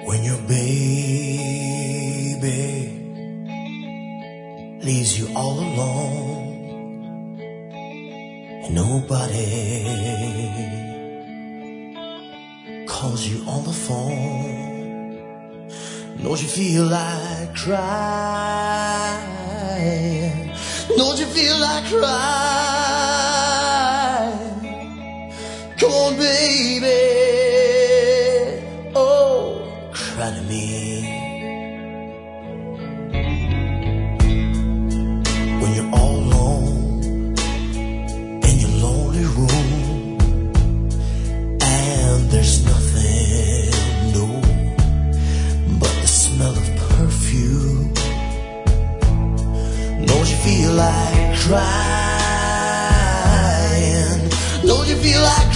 When your baby leaves you all alone and nobody calls you on the phone, don't you feel like crying? Don't you feel like crying? Come on, baby, oh, cry to me. When you're all alone in your lonely room and there's nothing, no, but the smell of perfume, don't you feel like crying? Don't you feel like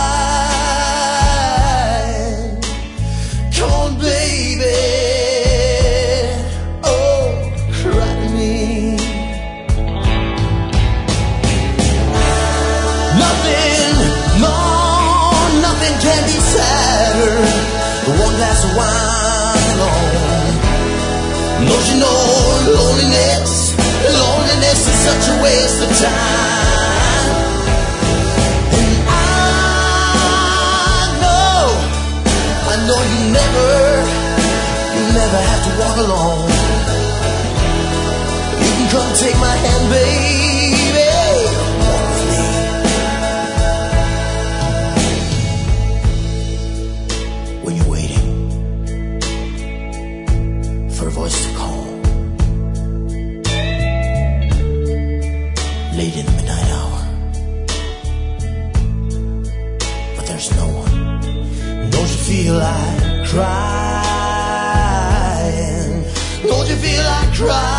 crying? Come on, baby, oh, cry to me. Nothing, no, nothing can be sadder than one glass of wine alone. Don't you know loneliness is such a waste of time? And I know you never have to walk alone. You can come take my hand, baby, walk with me. When you're waiting for a voice to call, late in the midnight hour, but there's no one. Don't you feel like crying? Don't you feel like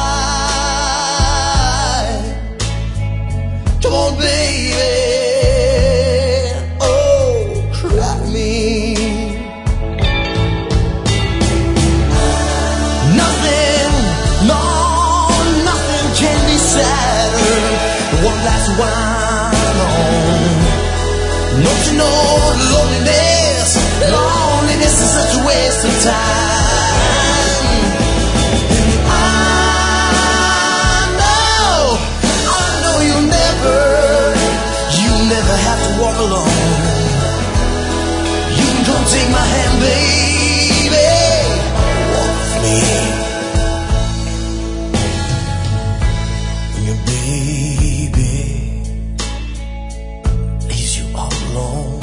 crying? Come on, baby, oh, cry to me. Nothing, no, nothing can be sadder than one glass of wine on. Don't you know loneliness is such a waste of time? And I know you never have to walk alone. You can come take my hand, baby, walk with me. When your baby leaves you all alone,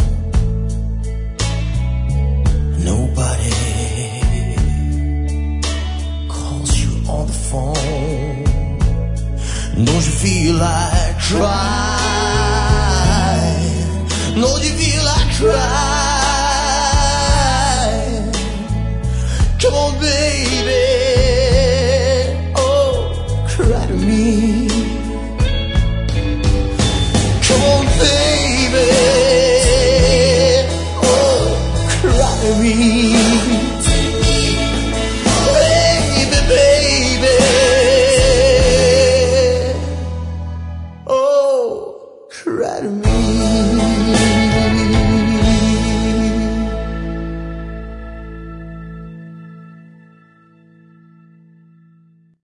nobody calls you on the phone, don't you feel like crying? Don't you feel like crying? Come on, baby, oh, cry to me.